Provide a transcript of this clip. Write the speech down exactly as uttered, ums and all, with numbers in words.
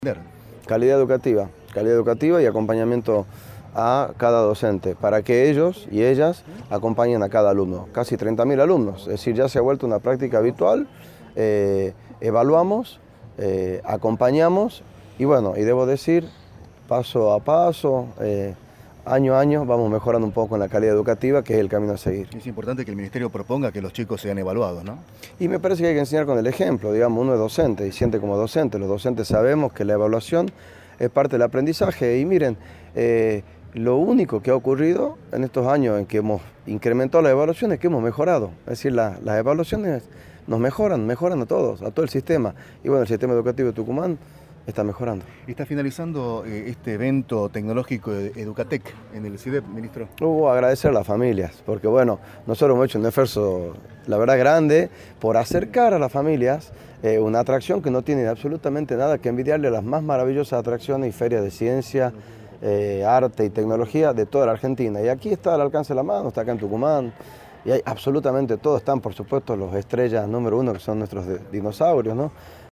Calidad educativa, calidad educativa y acompañamiento a cada docente, para que ellos y ellas acompañen a cada alumno, casi treinta mil alumnos, es decir, ya se ha vuelto una práctica habitual, eh, evaluamos, eh, acompañamos y bueno, y debo decir, paso a paso, eh, año a año vamos mejorando un poco en la calidad educativa, que es el camino a seguir. Es importante que el Ministerio proponga que los chicos sean evaluados, ¿no? Y me parece que hay que enseñar con el ejemplo, digamos, uno es docente y siente como docente, los docentes sabemos que la evaluación es parte del aprendizaje y miren, eh, lo único que ha ocurrido en estos años en que hemos incrementado la evaluación es que hemos mejorado, es decir, la, las evaluaciones nos mejoran, mejoran a todos, a todo el sistema y bueno, el sistema educativo de Tucumán está mejorando. Está finalizando eh, este evento tecnológico de Educatec en el CIDEP, ministro. Hubo uh, agradecer a las familias, porque bueno, nosotros hemos hecho un esfuerzo, la verdad, grande por acercar a las familias eh, una atracción que no tiene absolutamente nada que envidiarle a las más maravillosas atracciones y ferias de ciencia, eh, arte y tecnología de toda la Argentina. Y aquí está al alcance de la mano, está acá en Tucumán, y hay absolutamente todo, están por supuesto los estrellas número uno que son nuestros dinosaurios, ¿no?